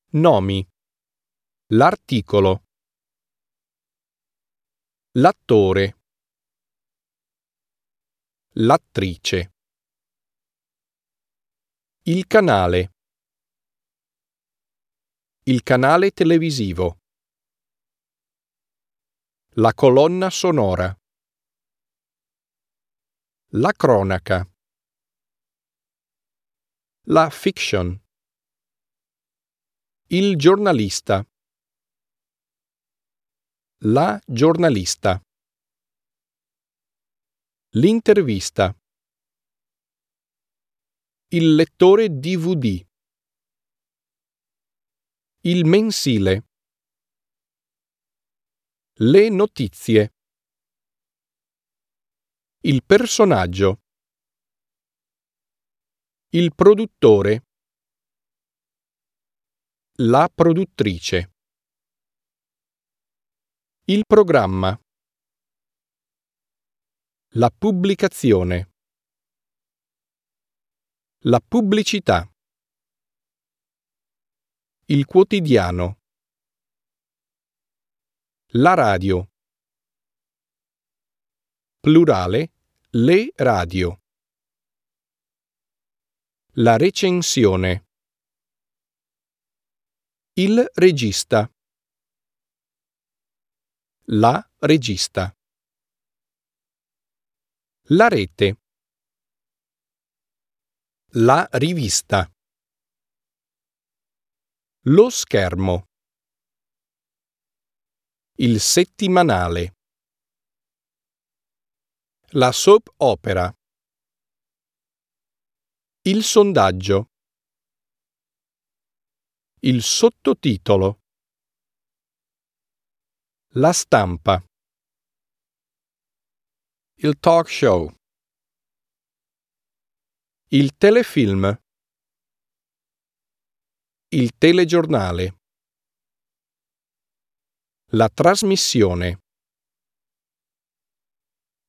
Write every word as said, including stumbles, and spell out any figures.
Nomi. L'articolo. L'attore. L'attrice. Il canale. Il canale televisivo. La colonna sonora. La cronaca. La fiction. Il giornalista. La giornalista. L'intervista. Il lettore D V D. Il mensile. Le notizie. Il personaggio. Il produttore. La produttrice. Il programma. La pubblicazione. La pubblicità. Il quotidiano. La radio. Plurale, le radio. La recensione. Il regista. La regista. La rete. La rivista. Lo schermo. Il settimanale. La soap opera. Il sondaggio. Il sottotitolo. La stampa. Il talk show. Il telefilm. Il telegiornale. La trasmissione.